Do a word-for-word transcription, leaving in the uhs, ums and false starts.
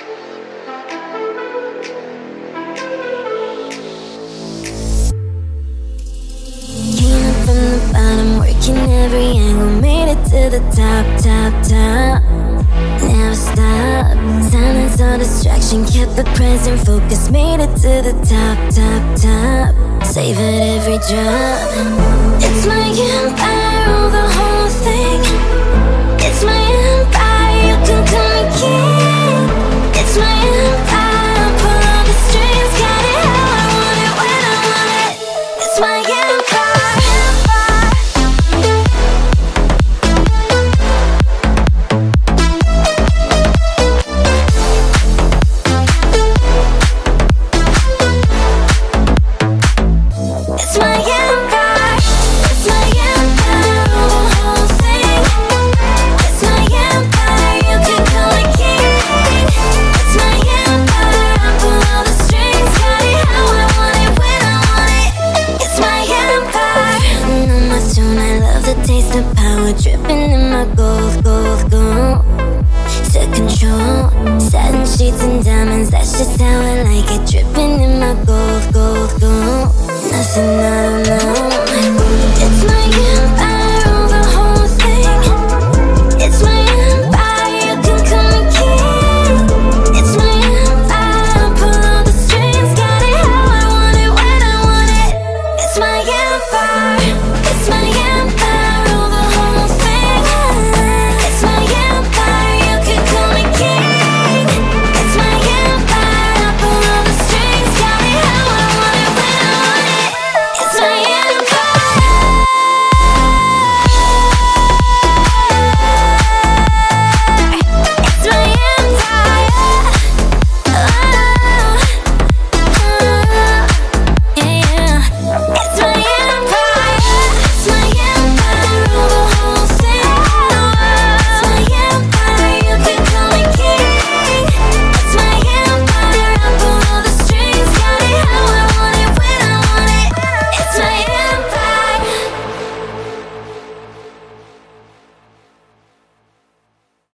Every angle, made it to the top, top, top. Never stop. Silence or distraction, kept the present focus. Made it to the top, top, top. Savored every drop. It's my empire, oh, the whole thing. It's my empire, you can call me king. It's my empire, pull all the strings. Got it how I want it, when I want it. It's my empire. Taste of power dripping in my gold, gold, gold. To control, satin sheets and diamonds, that's just how I like it. Dripping in my gold, gold, gold. Nothing I don't know.